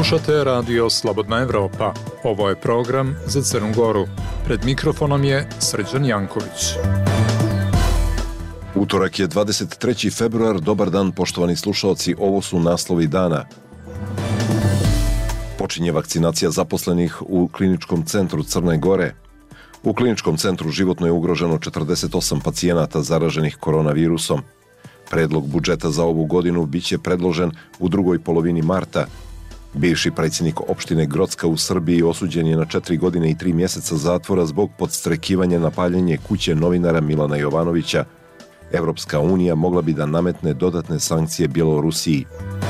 Slušate radio Slobodna Evropa. Ovo je program za Crnu Goru. Pred mikrofonom je Srđan Janković. Utorak je 23. februar. Dobar dan, poštovani slušalci. Ovo su naslovi dana. Počinje vakcinacija zaposlenih u kliničkom centru Crne Gore. U kliničkom centru životno je ugroženo 48 pacijenata zaraženih koronavirusom. Predlog budžeta za ovu godinu biće predložen u drugoj polovini marta. Bivši predsjednik opštine Grocka u Srbiji osuđen je na 4 godine i 3 mjeseca zatvora zbog podstrekivanja na paljenje kuće novinara Milana Jovanovića. Evropska unija mogla bi da nametne dodatne sankcije Bjelorusiji.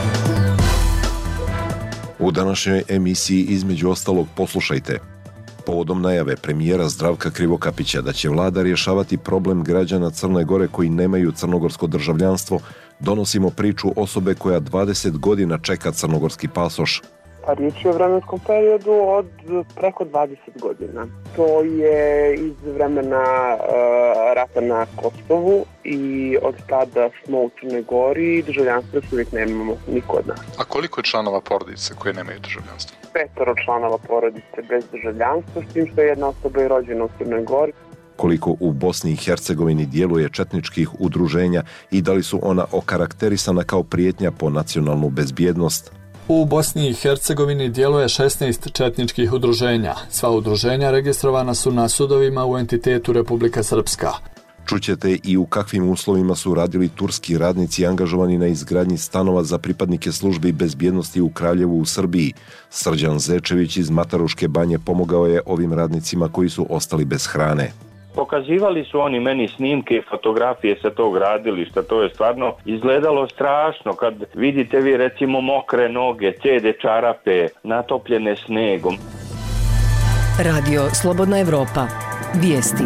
U današnjoj emisiji između ostalog poslušajte. Povodom najave premijera Zdravka Krivokapića da će vlada rješavati problem građana Crne Gore koji nemaju crnogorsko državljanstvo, donosimo priču osobe koja 20 godina čeka crnogorski pasoš. Pa riječ je o vremenskom periodu od preko 20 godina. To je iz vremena rata na Kosovu i od tada smo u Crnoj Gori i državljanstvo još uvijek nemamo niko od nas. A koliko je članova porodice koje nemaju državljanstvo? 5 članova porodice bez državljanstva, s tim što je jedna osoba i rođena u Crnoj Gori. Koliko u Bosni i Hercegovini djeluje četničkih udruženja i da li su ona okarakterisana kao prijetnja po nacionalnu bezbjednost? U Bosni i Hercegovini djeluje 16 četničkih udruženja. Sva udruženja registrovana su na sudovima u entitetu Republika Srpska. Čućete i u kakvim uslovima su radili turski radnici angažovani na izgradnji stanova za pripadnike službi bezbjednosti u Kraljevu u Srbiji. Srđan Zečević iz Mataruške banje pomogao je ovim radnicima koji su ostali bez hrane. Pokazivali su oni meni snimke i fotografije sa tog radilišta, to je stvarno izgledalo strašno kad vidite vi recimo mokre noge, cede čarape, natopljene snegom. Radio Slobodna Evropa. Vijesti.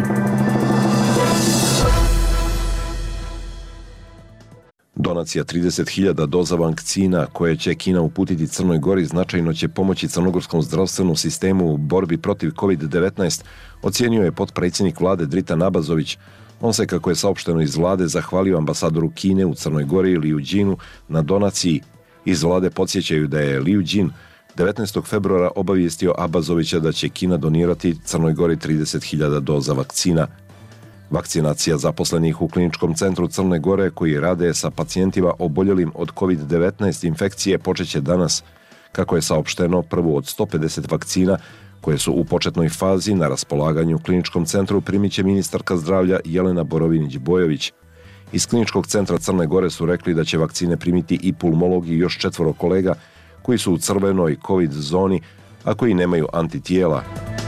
Donacija 30.000 doza vakcina koje će Kina uputiti Crnoj Gori značajno će pomoći crnogorskom zdravstvenom sistemu u borbi protiv COVID-19, ocijenio je potpredsjednik vlade Dritan Abazović. On se, kako je saopšteno iz vlade, zahvalio ambasadoru Kine u Crnoj Gori Liu Jinu na donaciji. Iz vlade podsjećaju da je Liu Jin 19. februara obavijestio Abazovića da će Kina donirati Crnoj Gori 30.000 doza vakcina. Vakcinacija zaposlenih u kliničkom centru Crne Gore koji rade sa pacijentima oboljelim od COVID-19 infekcije počeće danas. Kako je saopšteno, prvu od 150 vakcina koje su u početnoj fazi na raspolaganju u kliničkom centru primit će ministarka zdravlja Jelena Borovinić-Bojović. Iz kliničkog centra Crne Gore su rekli da će vakcine primiti i pulmologi i još 4 kolega koji su u crvenoj COVID zoni, a koji nemaju antitijela.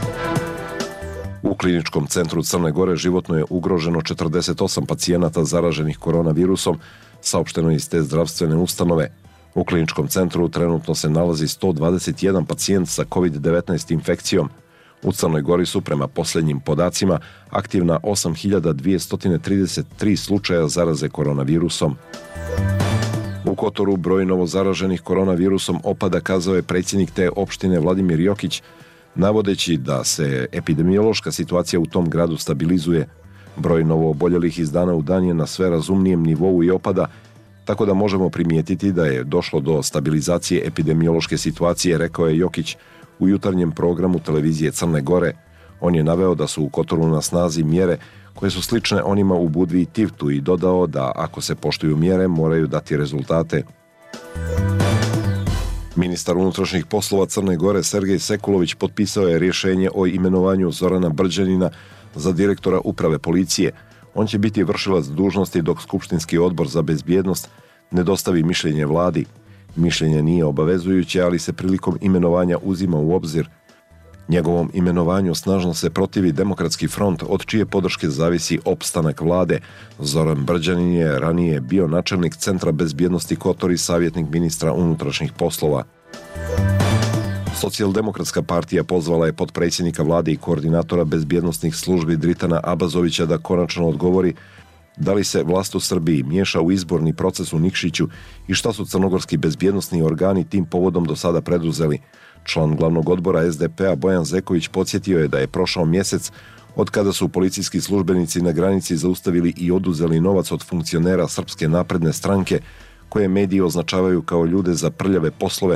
U kliničkom centru Crne Gore životno je ugroženo 48 pacijenata zaraženih koronavirusom, saopšteno iz te zdravstvene ustanove. U kliničkom centru trenutno se nalazi 121 pacijent sa COVID-19 infekcijom. U Crnoj Gori su prema posljednjim podacima aktivna 8.233 slučaja zaraze koronavirusom. U Kotoru broj novozaraženih koronavirusom opada, kazao je predsjednik te opštine Vladimir Jokić, navodeći da se epidemiološka situacija u tom gradu stabilizuje. Broj novooboljelih iz dana u dan je na sve razumnijem nivou i opada, tako da možemo primijetiti da je došlo do stabilizacije epidemiološke situacije, rekao je Jokić u jutarnjem programu televizije Crne Gore. On je naveo da su u Kotoru na snazi mjere koje su slične onima u Budvi i Tivtu i dodao da ako se poštuju mjere moraju dati rezultate. Ministar unutrašnjih poslova Crne Gore Sergej Sekulović potpisao je rješenje o imenovanju Zorana Brđanina za direktora uprave policije. On će biti vršilac dužnosti dok Skupštinski odbor za bezbjednost ne dostavi mišljenje vladi. Mišljenje nije obavezujuće, ali se prilikom imenovanja uzima u obzir. Njegovom imenovanju snažno se protivi Demokratski front, od čije podrške zavisi opstanak vlade. Zoran Brđanin je ranije bio načelnik Centra bezbjednosti Kotor i savjetnik ministra unutrašnjih poslova. Socijaldemokratska partija pozvala je potpredsjednika vlade i koordinatora bezbjednosnih službi Dritana Abazovića da konačno odgovori da li se vlast u Srbiji miješa u izborni proces u Nikšiću i šta su crnogorski bezbjednosni organi tim povodom do sada preduzeli. Član glavnog odbora SDP-a Bojan Zeković podsjetio je da je prošao mjesec od kada su policijski službenici na granici zaustavili i oduzeli novac od funkcionera Srpske napredne stranke, koje mediji označavaju kao ljude za prljave poslove,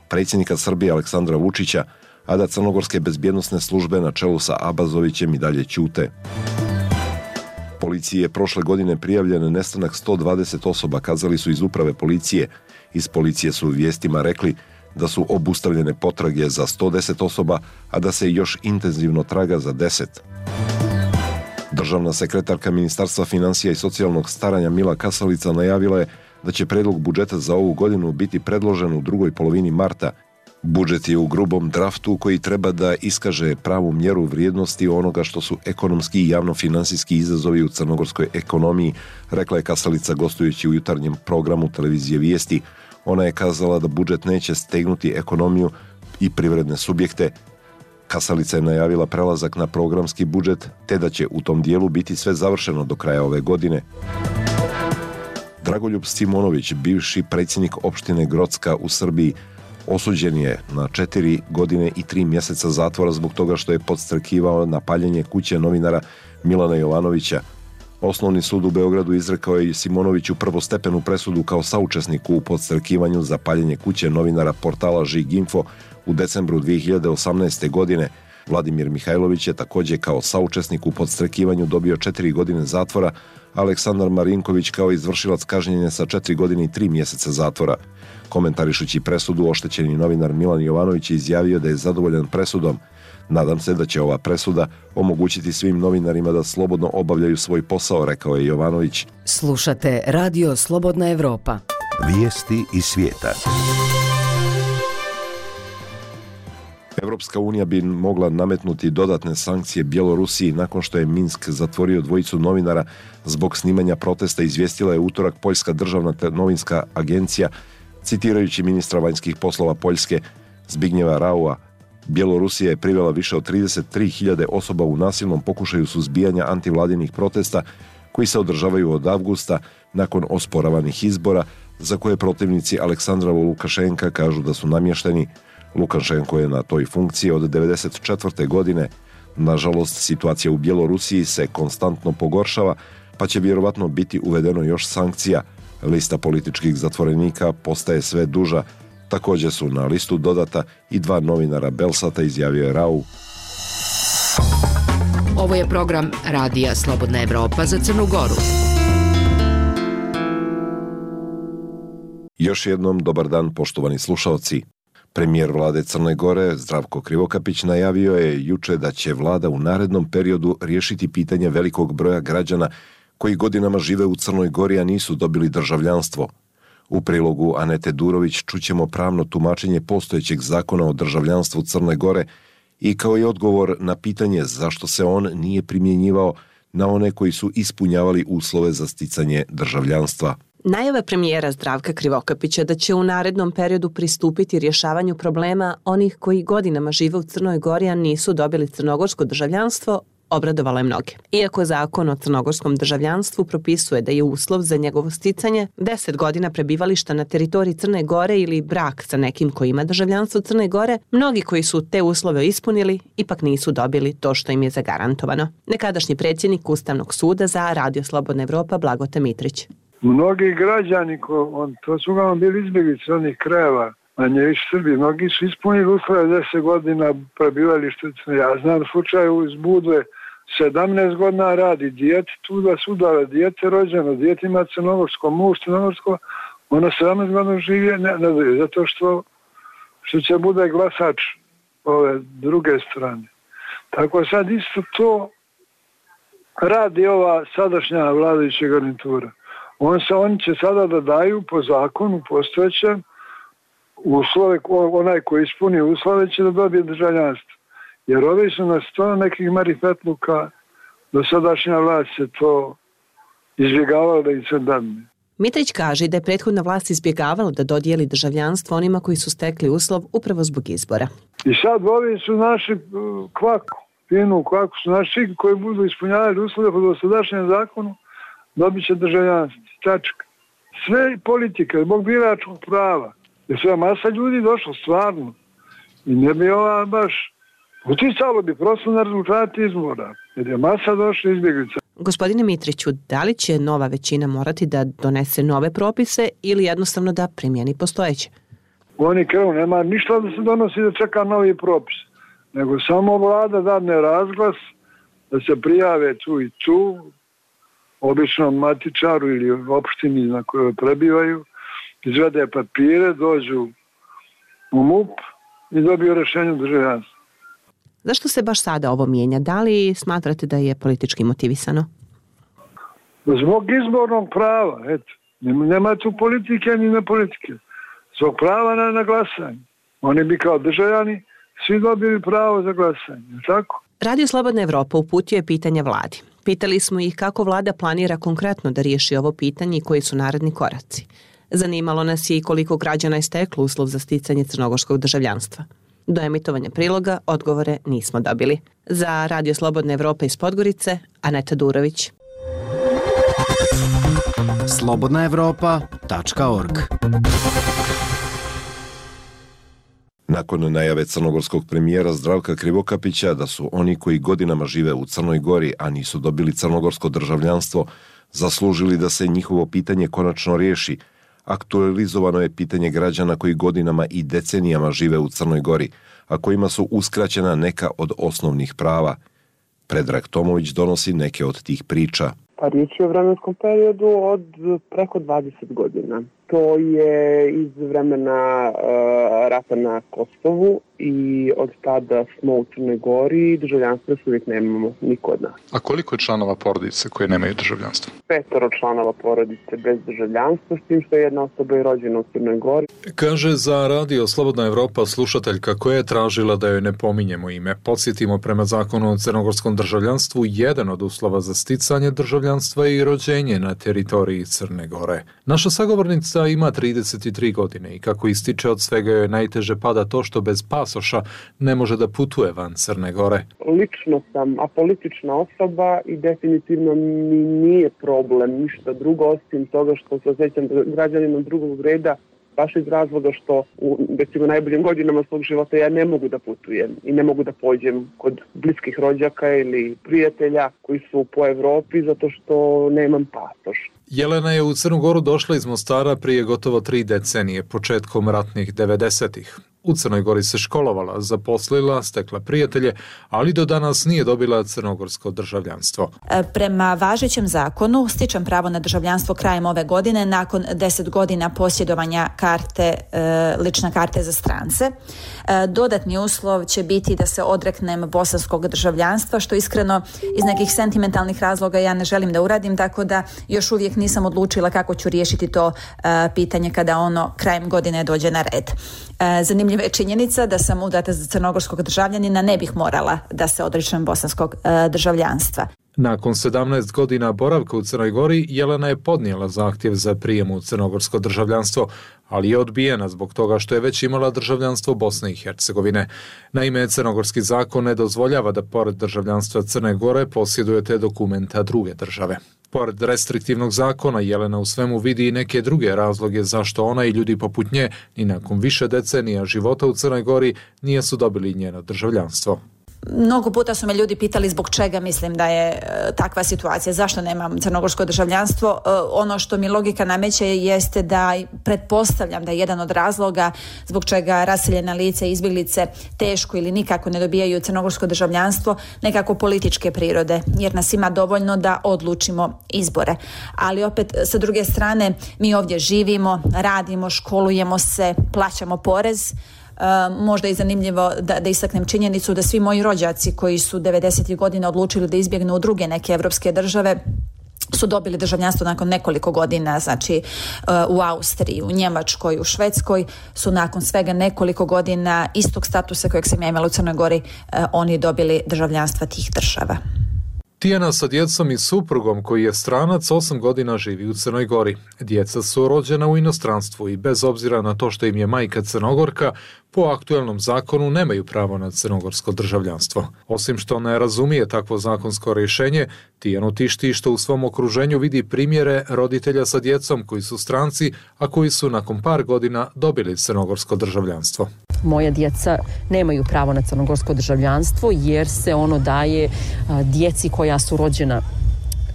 predsjednika Srbije Aleksandra Vučića, a da crnogorske bezbjednosne službe na čelu sa Abazovićem i dalje ćute. Policiji je prošle godine prijavljen nestanak 120 osoba, kazali su iz uprave policije. Iz policije su u vijestima rekli da su obustavljene potrage za 110 osoba, a da se još intenzivno traga za 10. Državna sekretarka Ministarstva financija i socijalnog staranja Mila Kasalica najavila je da će predlog budžeta za ovu godinu biti predložen u drugoj polovini marta. Budžet je u grubom draftu koji treba da iskaže pravu mjeru vrijednosti onoga što su ekonomski i javno-finansijski izazovi u crnogorskoj ekonomiji, rekla je Kasalica gostujući u jutarnjem programu televizije Vijesti. Ona je kazala da budžet neće stegnuti ekonomiju i privredne subjekte. Kasalica je najavila prelazak na programski budžet, te da će u tom dijelu biti sve završeno do kraja ove godine. Dragoljub Simonović, bivši predsjednik opštine Grocka u Srbiji, osuđen je na 4 godine i 3 mjeseca zatvora zbog toga što je podstrekivao na paljenje kuće novinara Milana Jovanovića. Osnovni sud u Beogradu izrekao je Simonoviću prvostepenu presudu kao saučesniku u podstrekivanju za paljenje kuće novinara portala Žig.info u decembru 2018. godine. Vladimir Mihajlović je također kao saučesnik u podstrekivanju dobio 4 godine zatvora, Aleksandar Marinković kao izvršilac kažnjenja sa 4 godine i 3 mjeseca zatvora. Komentarišući presudu, oštećeni novinar Milan Jovanović je izjavio da je zadovoljan presudom. Nadam se da će ova presuda omogućiti svim novinarima da slobodno obavljaju svoj posao, rekao je Jovanović. Slušate Radio Slobodna Evropa. Vijesti iz svijeta. Evropska unija bi mogla nametnuti dodatne sankcije Bjelorusiji nakon što je Minsk zatvorio dvojicu novinara zbog snimanja protesta, izvijestila je utorak Poljska državna novinska agencija, citirajući ministra vanjskih poslova Poljske Zbignjeva Raua. Bjelorusija je privela više od 33.000 osoba u nasilnom pokušaju suzbijanja antivladinih protesta koji se održavaju od avgusta nakon osporavanih izbora za koje protivnici Aleksandra Lukašenka kažu da su namješteni. Lukašenko je na toj funkciji od 1994. godine. Nažalost, situacija u Bjelorusiji se konstantno pogoršava, pa će vjerovatno biti uvedeno još sankcija. Lista političkih zatvorenika postaje sve duža. Također su na listu dodata i 2 novinara Belsata, izjavio je Rau. Ovo je program Radija Slobodna Evropa za Crnu Goru. Još jednom dobar dan, poštovani slušalci. Premijer vlade Crne Gore Zdravko Krivokapić najavio je juče da će vlada u narednom periodu riješiti pitanje velikog broja građana koji godinama žive u Crnoj Gori, a nisu dobili državljanstvo. U prilogu Anete Durović čućemo pravno tumačenje postojećeg zakona o državljanstvu Crne Gore i kao i odgovor na pitanje zašto se on nije primjenjivao na one koji su ispunjavali uslove za sticanje državljanstva. Najava premijera Zdravka Krivokapića da će u narednom periodu pristupiti rješavanju problema onih koji godinama žive u Crnoj Gori, a nisu dobili crnogorsko državljanstvo, obradovala je mnoge. Iako zakon o crnogorskom državljanstvu propisuje da je uslov za njegovo sticanje 10 godina prebivališta na teritoriji Crne Gore ili brak sa nekim koji ima državljanstvo Crne Gore, mnogi koji su te uslove ispunili ipak nisu dobili to što im je zagarantovano. Nekadašnji predsjednik Ustavnog suda za Radio Slobodna Evropa Blagote Mitrić. Mnogi građani, to su uglavnom bili izbjeglice onih krajeva, manje više Srbiji, mnogi su ispunili uslove 10 godina prebivališta. Ja znam slučaju iz Budve, 17 godina radi, dijete tuda sudala, dijete rođeno, dijete ima crnogorsko, muž crnogorsko, ona 17 godina živi, ne zato što će bude glasač ove druge strane. Tako sad isto to radi ova sadašnja vladajuća garnitura. Oni će sada da daju po zakonu postojećem uslove, onaj koji ispuni uslove će da dobije državljanstvo. Jer ovi su na 100 nekih marifetluka, do sadašnja vlast se to izbjegavala da im se dadne. Mitrić kaže da je prethodna vlast izbjegavala da dodijeli državljanstvo onima koji su stekli uslov upravo zbog izbora. I sad ovi su naši finu kvaku su naši koji budu ispunjavali uslove po dosadašnjem zakonu, dobit će državljanstvo. Tačka. Sve politika, zbog biračkog prava. Jer sve masa ljudi došlo stvarno. I ne bi ova baš uticalo bi prosto na rezultati izbora. Jer je masa došla izbjeglica. Gospodine Mitriću, da li će nova većina morati da donese nove propise ili jednostavno da primjeni postojeće? Oni krenu, nema ništa da se donosi da čeka novi propis, nego samo vlada dadne razglas da se prijave tu i tu, običnom matičaru ili opštini na kojoj prebivaju, izvede papire, dođu u MUP i dobiju rešenje državljanstva. Zašto se baš sada ovo mijenja? Da li smatrate da je politički motivisano? Zbog izbornog prava, eto. Nema tu politike ni ne politike. Zbog prava na glasanje. Oni bi kao državljani svi dobili pravo za glasanje, tako? Radio Slobodna Evropa uputio je pitanja vladi. Pitali smo ih kako vlada planira konkretno da riješi ovo pitanje i koji su naredni koraci. Zanimalo nas je i koliko građana je steklo uslov za sticanje crnogorskog državljanstva. Do emitovanja priloga odgovore nismo dobili. Za Radio Slobodna Evropa iz Podgorice, Aneta Durović. slobodnaevropa.org. Nakon najave crnogorskog premijera Zdravka Krivokapića da su oni koji godinama žive u Crnoj Gori, a nisu dobili crnogorsko državljanstvo, zaslužili da se njihovo pitanje konačno riješi, aktualizovano je pitanje građana koji godinama i decenijama žive u Crnoj Gori, a kojima su uskraćena neka od osnovnih prava. Predrag Tomović donosi neke od tih priča. Pa riječ je o vremenskom periodu od preko 20 godina. To je iz vremena rata na Kosovu i od tada smo u Crnoj Gori i državljanstvo još uvijek nemamo niko od nas. A koliko je članova porodice koje nemaju državljanstvo? 5 članova porodice bez državljanstva, s tim što je jedna osoba je rođena u Crnoj Gori. Kaže za Radio Slobodna Evropa slušateljka koja je tražila da joj ne pominjemo ime. Podsjetimo, prema zakonu o crnogorskom državljanstvu, jedan od uslova za sticanje državljanstva je i rođenje na teritoriji Crne Gore. Naša sagovornica ima 33 godine i kako ističe, od svega joj najteže pada to što bez pasoša ne može da putuje van Crne Gore. Lično sam apolitična osoba i definitivno mi nije problem ništa drugo osim toga što se osjećam građaninom drugog reda, baš iz razloga što u recimo najboljim godinama svog života ja ne mogu da putujem i ne mogu da pođem kod bliskih rođaka ili prijatelja koji su po Evropi zato što nemam pasoš. Jelena je u Crnu Goru došla iz Mostara prije gotovo 3 decenije, početkom ratnih 90-ih. U Crnoj Gori se školovala, zaposlila, stekla prijatelje, ali do danas nije dobila crnogorsko državljanstvo. Prema važećem zakonu stičem pravo na državljanstvo krajem ove godine nakon 10 godina posjedovanja lične karte za strance. Dodatni uslov će biti da se odreknem bosanskog državljanstva, što iskreno iz nekih sentimentalnih razloga ja ne želim da uradim, tako da još uvijek nisam odlučila kako ću riješiti to pitanje kada ono krajem godine dođe na red. Zanimljiva je činjenica da sam udata za crnogorskog državljanina, ne bih morala da se odričem bosanskog državljanstva. Nakon 17 godina boravka u Crnoj Gori, Jelena je podnijela zahtjev za prijem u crnogorsko državljanstvo, ali je odbijena zbog toga što je već imala državljanstvo Bosne i Hercegovine. Naime, crnogorski zakon ne dozvoljava da pored državljanstva Crne Gore posjeduje te dokumenta druge države. Pored restriktivnog zakona, Jelena u svemu vidi i neke druge razloge zašto ona i ljudi poput nje ni nakon više decenija života u Crnoj Gori nisu dobili njeno državljanstvo. Mnogo puta su me ljudi pitali zbog čega mislim da je takva situacija, zašto nemam crnogorsko državljanstvo. Ono što mi logika nameće jeste da pretpostavljam da je jedan od razloga zbog čega raseljena lica i izbjeglice teško ili nikako ne dobijaju crnogorsko državljanstvo nekako političke prirode, jer nas ima dovoljno da odlučimo izbore. Ali opet, sa druge strane, mi ovdje živimo, radimo, školujemo se, plaćamo porez. Možda je zanimljivo da istaknem činjenicu da svi moji rođaci koji su 90. godina odlučili da izbjegnu u druge neke evropske države su dobili državljanstvo nakon nekoliko godina, znači u Austriji, u Njemačkoj, u Švedskoj su nakon svega nekoliko godina istog statusa kojeg sam ja imala u Crnoj Gori, oni dobili državljanstva tih država. Tijana sa djecom i suprugom koji je stranac 8 godina živi u Crnoj Gori. Djeca su rođena u inostranstvu i bez obzira na to što im je majka Crnogorka, po aktuelnom zakonu nemaju pravo na crnogorsko državljanstvo. Osim što ne razumije takvo zakonsko rješenje, Tijanu tišti što u svom okruženju vidi primjere roditelja sa djecom koji su stranci, a koji su nakon par godina dobili crnogorsko državljanstvo. Moja djeca nemaju pravo na crnogorsko državljanstvo jer se ono daje djeci koja su rođena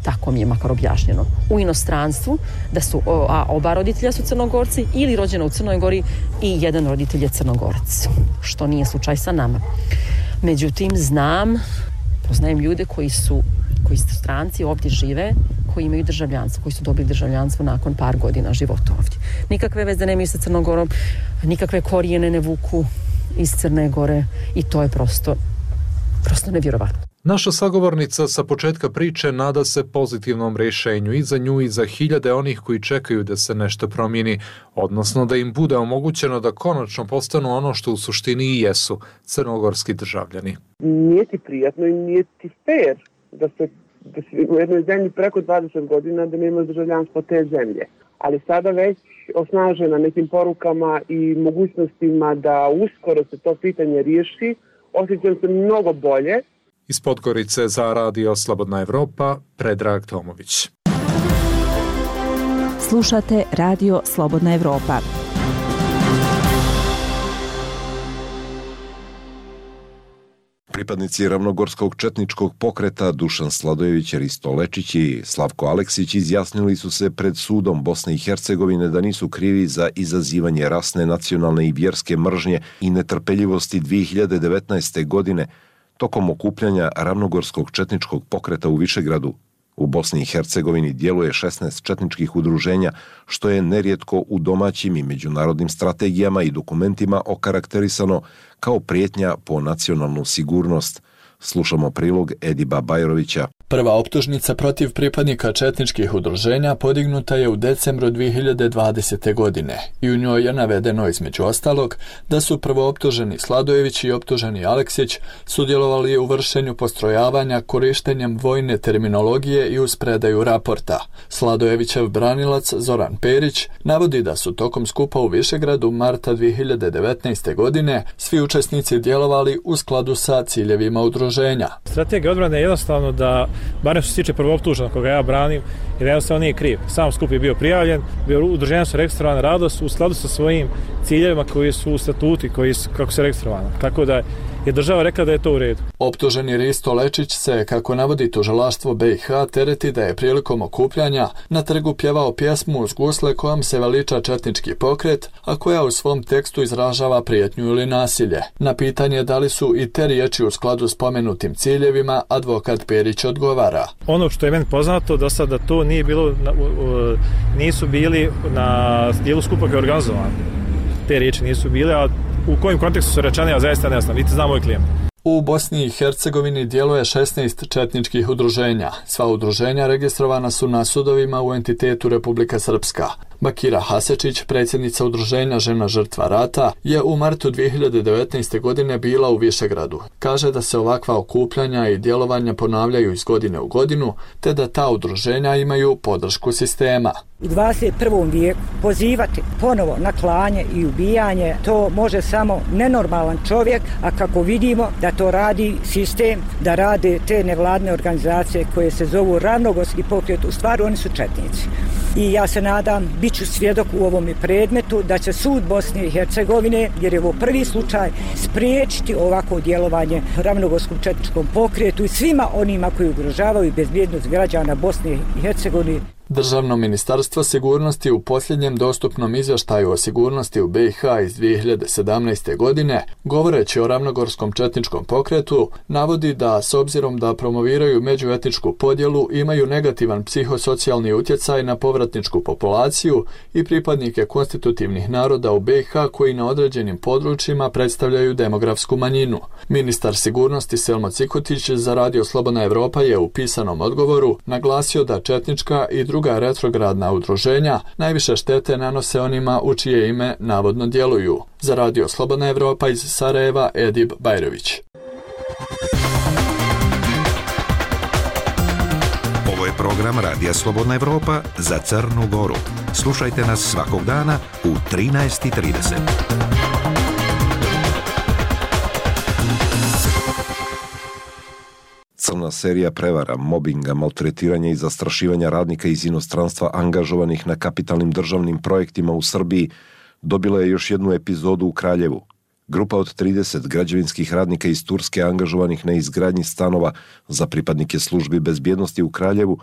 tako mi je makar objašnjeno, u inostranstvu, da su oba roditelja su Crnogorci ili rođena u Crnoj Gori i jedan roditelj je Crnogorac, što nije slučaj sa nama. Međutim, poznajem ljude koji su stranci, ovdje žive, koji imaju državljanstvo, koji su dobili državljanstvo nakon par godina života ovdje. Nikakve veze nemaju sa Crnogorom, nikakve korijene ne vuku iz Crne Gore i to je prosto nevjerovatno. Naša sagovornica sa početka priče nada se pozitivnom rješenju i za nju i za hiljade onih koji čekaju da se nešto promijeni, odnosno da im bude omogućeno da konačno postanu ono što u suštini i jesu, crnogorski državljani. Nije ti prijatno i nije ti fair da si u jednoj zemlji preko 20 godina da nemaš državljanstvo te zemlje. Ali sada već osnažena nekim porukama i mogućnostima da uskoro se to pitanje riješi, osjećam se mnogo bolje. Iz Podgorice za Radio Slobodna Evropa, Predrag Tomović. Slušate Radio Slobodna Evropa. Pripadnici ravnogorskog četničkog pokreta Dušan Sladojević, Risto Lečić i Slavko Aleksić izjasnili su se pred sudom Bosne i Hercegovine da nisu krivi za izazivanje rasne, nacionalne i vjerske mržnje i netrpeljivosti 2019. godine tokom okupljanja ravnogorskog četničkog pokreta u Višegradu. U Bosni i Hercegovini djeluje 16 četničkih udruženja, što je nerijetko u domaćim i međunarodnim strategijama i dokumentima okarakterisano kao prijetnja po nacionalnu sigurnost. Slušamo prilog Ediba Bajrovića. Prva optužnica protiv pripadnika četničkih udruženja podignuta je u decembru 2020. godine i u njoj je navedeno između ostalog da su prvooptuženi Sladojević i optuženi Aleksić sudjelovali u vršenju postrojavanja korištenjem vojne terminologije i uz predaju raporta. Sladojevićev branilac Zoran Perić navodi da su tokom skupa u Višegradu marta 2019. godine svi učesnici djelovali u skladu sa ciljevima udruženja. Strategija odbrane je jednostavno da, barem što se tiče prvooptuženog koga ja branim, jer jednostavno nije kriv. Sam skup je bio prijavljen, udruženja su registrovane, radost u skladu sa svojim ciljevima koji su u statuti, kako se registrovano. Tako da je država rekla da je to u redu. Optuženi Risto Lečić se, kako navodi tužilaštvo BiH, tereti da je prilikom okupljanja na trgu pjevao pjesmu uz gusle kojom se veliča četnički pokret, a koja u svom tekstu izražava prijetnju ili nasilje. Na pitanje da li su i te riječi u skladu s pomenutim ciljevima, advokat Perić odgovara. Ono što je meni poznato do sada to nije bilo, nisu bili na dijelu skupa koji je organizovan. Te riječi nisu bile, a u kojem kontekstu su rečene, ja zaista ne znam, niti znam moj klijent. U Bosni i Hercegovini djeluje 16 četničkih udruženja. Sva udruženja registrovana su na sudovima u entitetu Republika Srpska. Bakira Hasečić, predsjednica udruženja Žena žrtva rata, je u martu 2019. godine bila u Višegradu. Kaže da se ovakva okupljanja i djelovanja ponavljaju iz godine u godinu, te da ta udruženja imaju podršku sistema. U 21. vijeku pozivati ponovo na klanje i ubijanje, to može samo nenormalan čovjek, a kako vidimo da to radi sistem, da rade te nevladne organizacije koje se zovu ravnogorski pokret, u stvari oni su četnici. I ja se nadam, bit ću svjedok u ovom predmetu, da će sud Bosne i Hercegovine, jer je ovo prvi slučaj, spriječiti ovako djelovanje ravnogorskom četničkom pokretu i svima onima koji ugrožavaju bezbjednost građana Bosne i Hercegovine. Državno ministarstvo sigurnosti u posljednjem dostupnom izvještaju o sigurnosti u BiH iz 2017. godine, govoreći o ravnogorskom četničkom pokretu, navodi da s obzirom da promoviraju međuetničku podjelu imaju negativan psihosocijalni utjecaj na povratničku populaciju i pripadnike konstitutivnih naroda u BiH koji na određenim područjima predstavljaju demografsku manjinu. Ministar sigurnosti Selmo Cikutić za Radio Slobodna Evropa je u pisanom odgovoru naglasio da četnička i druga retrogradna udruženja najviše štete nanose onima u čije ime navodno djeluju. Za Radio Slobodna Evropa iz Sarajeva, Edib Bajrović. Ovo je program Radija Slobodna Evropa za Crnu Goru. Slušajte nas svakog dana u 13:30. Crna serija prevara, mobinga, maltretiranja i zastrašivanja radnika iz inostranstva angažovanih na kapitalnim državnim projektima u Srbiji dobila je još jednu epizodu u Kraljevu. Grupa od 30 građevinskih radnika iz Turske angažovanih na izgradnji stanova za pripadnike službi bezbjednosti u Kraljevu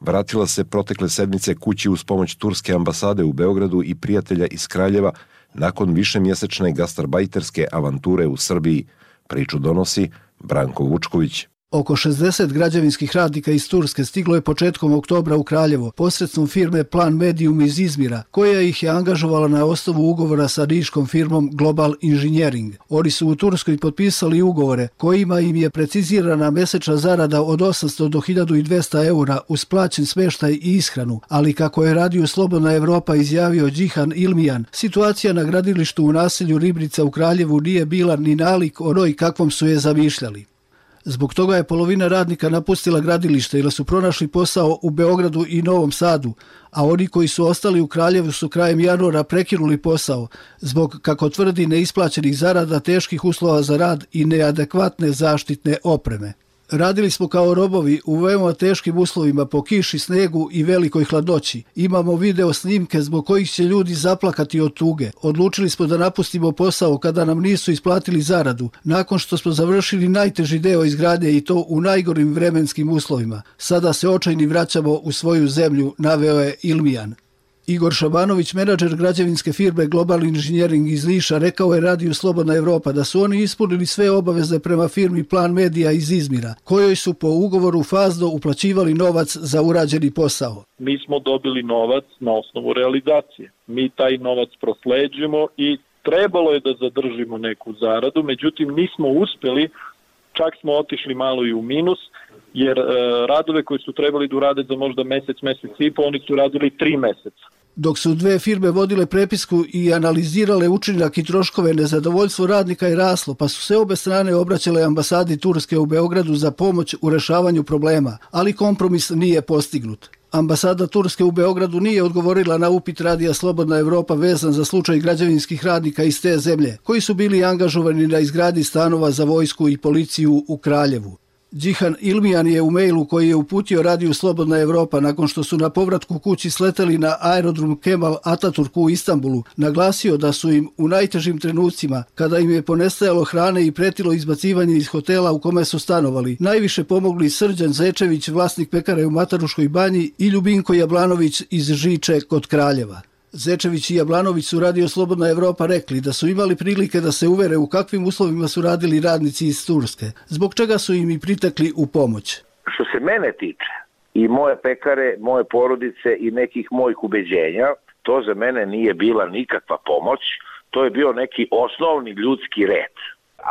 vratila se protekle sedmice kući uz pomoć turske ambasade u Beogradu i prijatelja iz Kraljeva nakon višemjesečne gastarbajterske avanture u Srbiji. Priču donosi Branko Vučković. Oko 60 građevinskih radnika iz Turske stiglo je početkom oktobra u Kraljevo posredstvom firme Plan Medium iz Izmira, koja ih je angažovala na osnovu ugovora sa niškom firmom Global Engineering. Oni su u Turskoj potpisali ugovore kojima im je precizirana mesečna zarada od 800 do 1200 eura uz plaćen smeštaj i ishranu, ali kako je Radio Slobodna Evropa izjavio Džihan Ilmijan, situacija na gradilištu u naselju Ribnica u Kraljevu nije bila ni nalik onoj kakvom su je zamišljali. Zbog toga je polovina radnika napustila gradilište ili su pronašli posao u Beogradu i Novom Sadu, a oni koji su ostali u Kraljevu su krajem januara prekinuli posao zbog, kako tvrdi, neisplaćenih zarada, teških uslova za rad i neadekvatne zaštitne opreme. Radili smo kao robovi u veoma teškim uslovima po kiši, snegu i velikoj hladnoći. Imamo video snimke zbog kojih će ljudi zaplakati od tuge. Odlučili smo da napustimo posao kada nam nisu isplatili zaradu, nakon što smo završili najteži deo izgradnje i to u najgorim vremenskim uslovima. Sada se očajni vraćamo u svoju zemlju, naveo je Ilmijan. Igor Šabanović, menadžer građevinske firme Global Engineering iz Niša, rekao je Radiju Slobodna Evropa da su oni ispunili sve obaveze prema firmi Plan Media iz Izmira, kojoj su po ugovoru fazno uplaćivali novac za urađeni posao. Mi smo dobili novac na osnovu realizacije. Mi taj novac prosleđujemo i trebalo je da zadržimo neku zaradu, međutim nismo uspeli, čak smo otišli malo i u minus, jer radove koji su trebali da urade za možda mesec i po, oni su radili 3 meseca. Dok su dve firme vodile prepisku i analizirale učinak i troškove, nezadovoljstvo radnika je raslo, pa su se obe strane obraćale ambasadi Turske u Beogradu za pomoć u rešavanju problema, ali kompromis nije postignut. Ambasada Turske u Beogradu nije odgovorila na upit Radija Slobodna Evropa vezan za slučaj građevinskih radnika iz te zemlje, koji su bili angažovani na izgradnji stanova za vojsku i policiju u Kraljevu. Džihan Ilmijan je u mailu koji je uputio Radiju Slobodna Evropa nakon što su na povratku kući sleteli na aerodrom Kemal Ataturk u Istanbulu, naglasio da su im u najtežim trenucima, kada im je ponestajalo hrane i pretilo izbacivanje iz hotela u kome su stanovali, najviše pomogli Srđan Zečević, vlasnik pekare u Mataruškoj banji, i Ljubinko Jablanović iz Žiče kod Kraljeva. Zečević i Jablanović su Radio Slobodna Evropa rekli da su imali prilike da se uvere u kakvim uslovima su radili radnici iz Turske, zbog čega su im i pritekli u pomoć. Što se mene tiče i moje pekare, moje porodice i nekih mojih ubeđenja, to za mene nije bila nikakva pomoć, to je bio neki osnovni ljudski red. A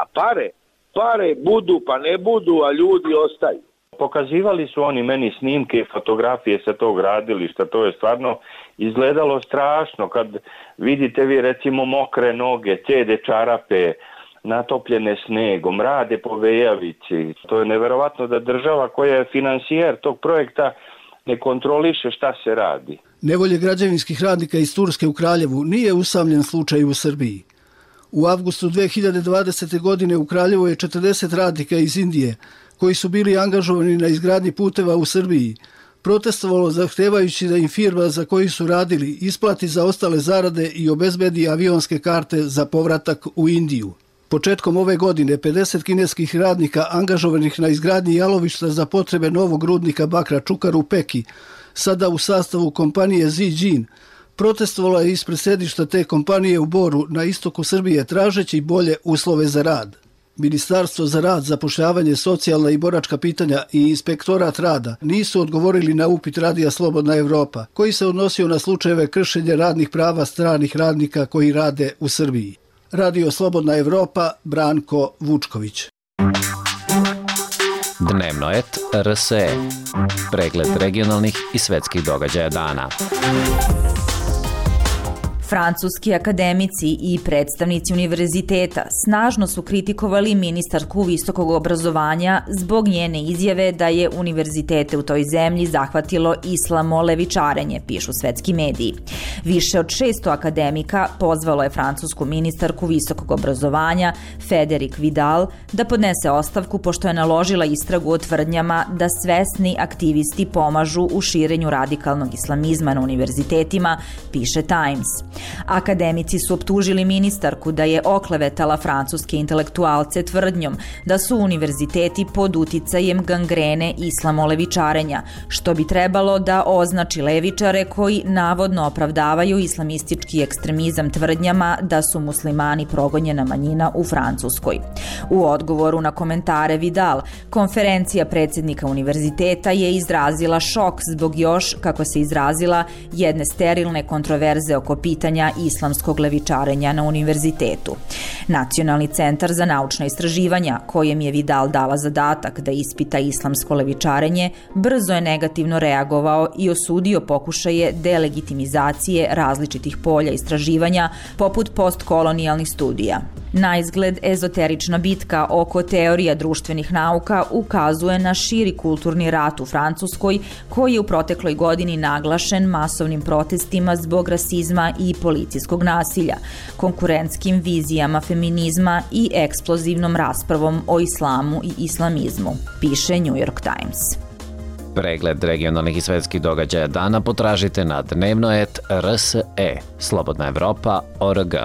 pare budu pa ne budu, a ljudi ostaju. Pokazivali su oni meni snimke i fotografije sa tog gradilišta, to je stvarno izgledalo strašno kad vidite vi recimo mokre noge, cede čarape, natopljene snegom, rade po vejavici. To je neverovatno da država koja je finansijer tog projekta ne kontroliše šta se radi. Nevolje građevinskih radnika iz Turske u Kraljevu nije usamljen slučaj u Srbiji. U avgustu 2020. godine u Kraljevu je 40 radnika iz Indije, koji su bili angažovani na izgradnji puteva u Srbiji, protestovalo zahtevajući da im firma za koju su radili isplati za ostale zarade i obezbedi avionske karte za povratak u Indiju. Početkom ove godine 50 kineskih radnika angažovanih na izgradnji jalovišta za potrebe novog rudnika bakra Čukar u Peki, sada u sastavu kompanije Zijin, protestovalo je ispred sedišta te kompanije u Boru na istoku Srbije tražeći bolje uslove za rad. Ministarstvo za rad, zapošljavanje, socijalna i boračka pitanja i Inspektorat rada nisu odgovorili na upit Radija Slobodna Evropa, koji se odnosio na slučajeve kršenja radnih prava stranih radnika koji rade u Srbiji. Radio Slobodna Evropa, Branko Vučković. Dnevno et RSE. Pregled regionalnih i svetskih događaja dana. Francuski akademici i predstavnici univerziteta snažno su kritikovali ministarku visokog obrazovanja zbog njene izjave da je univerzitete u toj zemlji zahvatilo islamolevičarenje, pišu svetski mediji. Više od 600 akademika pozvalo je francusku ministarku visokog obrazovanja Frédérique Vidal da podnese ostavku pošto je naložila istragu o tvrdnjama da svesni aktivisti pomažu u širenju radikalnog islamizma na univerzitetima, piše Times. Akademici su optužili ministarku da je oklevetala francuske intelektualce tvrdnjom da su univerziteti pod uticajem gangrene islamolevičarenja, što bi trebalo da označi levičare koji navodno opravdavaju islamistički ekstremizam tvrdnjama da su muslimani progonjena manjina u Francuskoj. U odgovoru na komentare Vidal, konferencija predsjednika univerziteta je izrazila šok zbog još, kako se izrazila, jedne sterilne kontroverze oko pitanja islamskog levičarenja na univerzitetu. Nacionalni centar za naučna istraživanja, kojem je Vidal dala zadatak da ispita islamsko levičarenje, brzo je negativno reagovao i osudio pokušaje delegitimizacije različitih polja istraživanja poput postkolonijalnih studija. Na izgled ezoterična bitka oko teorija društvenih nauka ukazuje na širi kulturni rat u Francuskoj, koji je u protekloj godini naglašen masovnim protestima zbog rasizma i policijskog nasilja, konkurentskim vizijama feminizma i eksplozivnom raspravom o islamu i islamizmu, piše New York Times. Pregled regionalnih i svetskih događaja dana potražite na dnevnoet.rse, slobodnaevropa.org.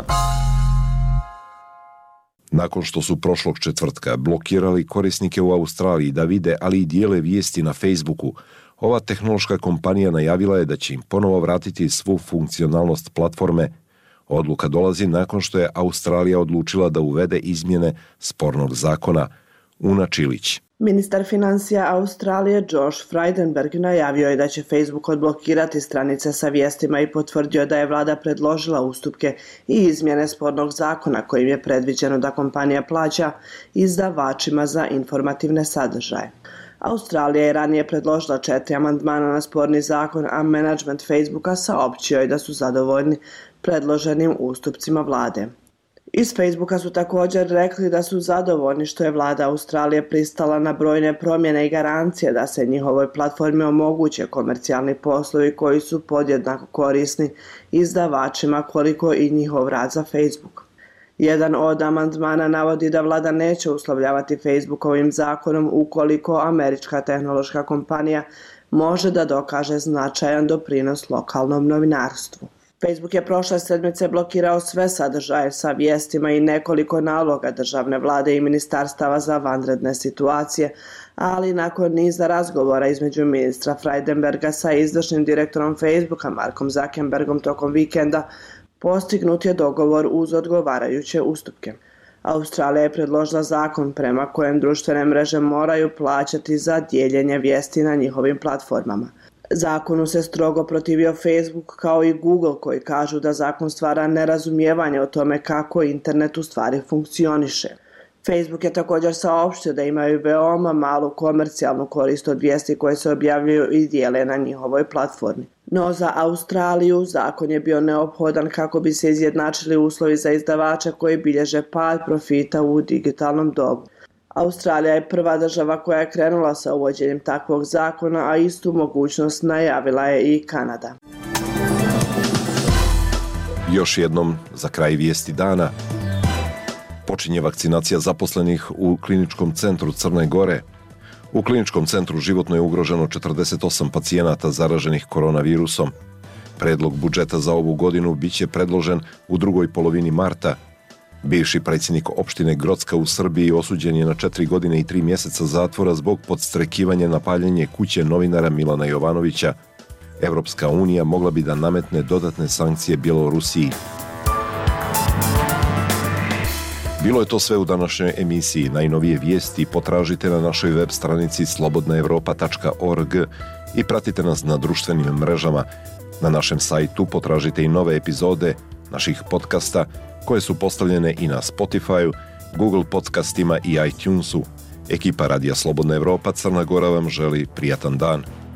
Nakon što su prošlog četvrtka blokirali korisnike u Australiji da vide, ali i dijele vijesti na Facebooku, ova tehnološka kompanija najavila je da će im ponovo vratiti svu funkcionalnost platforme. Odluka dolazi nakon što je Australija odlučila da uvede izmjene spornog zakona. Una Čilić. Ministar financija Australije Josh Frydenberg najavio je da će Facebook odblokirati stranice sa vijestima i potvrdio da je vlada predložila ustupke i izmjene spornog zakona kojim je predviđeno da kompanija plaća izdavačima za informativne sadržaje. Australija je ranije predložila 4 amandmana na sporni zakon, a menadžment Facebooka saopćio je da su zadovoljni predloženim ustupcima vlade. Iz Facebooka su također rekli da su zadovoljni što je vlada Australije pristala na brojne promjene i garancije da se njihovoj platformi omoguće komercijalni poslovi koji su podjednako korisni izdavačima koliko i njihov rad za Facebook. Jedan od amandmana navodi da vlada neće uslovljavati Facebookovim zakonom ukoliko američka tehnološka kompanija može da dokaže značajan doprinos lokalnom novinarstvu. Facebook je prošle sedmice blokirao sve sadržaje sa vijestima i nekoliko naloga državne vlade i ministarstava za vanredne situacije, ali nakon niza razgovora između ministra Frydenberga sa izvršnim direktorom Facebooka Markom Zuckerbergom tokom vikenda, postignut je dogovor uz odgovarajuće ustupke. Australija je predložila zakon prema kojem društvene mreže moraju plaćati za dijeljenje vijesti na njihovim platformama. Zakonu se strogo protivio Facebook kao i Google koji kažu da zakon stvara nerazumijevanje o tome kako internet u stvari funkcioniše. Facebook je također saopštio da imaju veoma malu komercijalnu korist od vijesti koje se objavljuju i dijele na njihovoj platformi. No za Australiju zakon je bio neophodan kako bi se izjednačili uslovi za izdavača koji bilježe pad profita u digitalnom dobu. Australija je prva država koja je krenula sa uvođenjem takvog zakona, a istu mogućnost najavila je i Kanada. Još jednom, za kraj vijesti dana, počinje vakcinacija zaposlenih u kliničkom centru Crne Gore. U kliničkom centru životno je ugroženo 48 pacijenata zaraženih koronavirusom. Predlog budžeta za ovu godinu biće predložen u drugoj polovini marta. Bivši predsjednik opštine Grocka u Srbiji osuđen je na 4 godine i 3 mjeseca zatvora zbog podstrekivanja na paljenje kuće novinara Milana Jovanovića. Evropska unija mogla bi da nametne dodatne sankcije Bjelorusiji. Bilo je to sve u današnjoj emisiji. Najnovije vijesti potražite na našoj web stranici slobodnaevropa.org i pratite nas na društvenim mrežama. Na našem sajtu potražite i nove epizode naših podcasta koje su postavljene i na Spotify, Google podcastima i iTunesu. Ekipa Radija Slobodna Evropa Crna Gora vam želi prijatan dan.